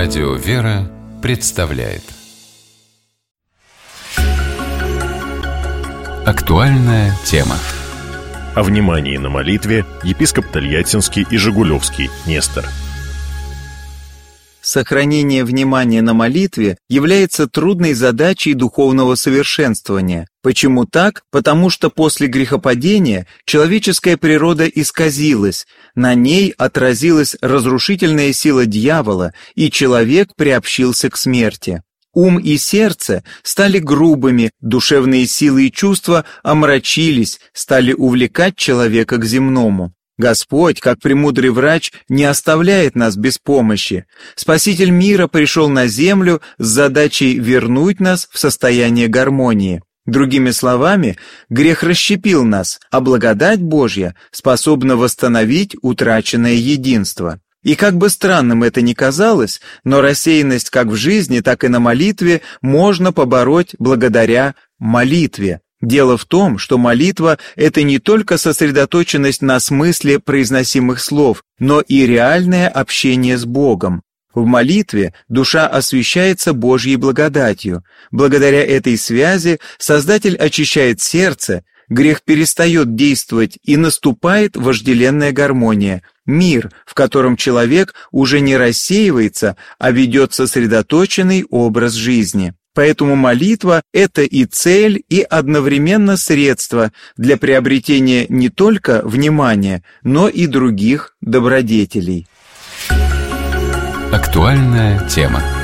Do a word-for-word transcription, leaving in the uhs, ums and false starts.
Радио «Вера» представляет актуальная тема. О внимании на молитве епископ Тольяттинский и Жигулевский Нестор. Сохранение внимания на молитве является трудной задачей духовного совершенствования. Почему так? Потому что после грехопадения человеческая природа исказилась, на ней отразилась разрушительная сила дьявола, и человек приобщился к смерти. Ум и сердце стали грубыми, душевные силы и чувства омрачились, стали увлекать человека к земному. Господь, как премудрый врач, не оставляет нас без помощи. Спаситель мира пришел на землю с задачей вернуть нас в состояние гармонии. Другими словами, грех расщепил нас, а благодать Божья способна восстановить утраченное единство. И как бы странным это ни казалось, но рассеянность как в жизни, так и на молитве можно побороть благодаря молитве. Дело в том, что молитва – это не только сосредоточенность на смысле произносимых слов, но и реальное общение с Богом. В молитве душа освящается Божьей благодатью. Благодаря этой связи Создатель очищает сердце, грех перестает действовать и наступает вожделенная гармония, мир, в котором человек уже не рассеивается, а ведет сосредоточенный образ жизни. Поэтому молитва – это и цель, и одновременно средство для приобретения не только внимания, но и других добродетелей. Актуальная тема.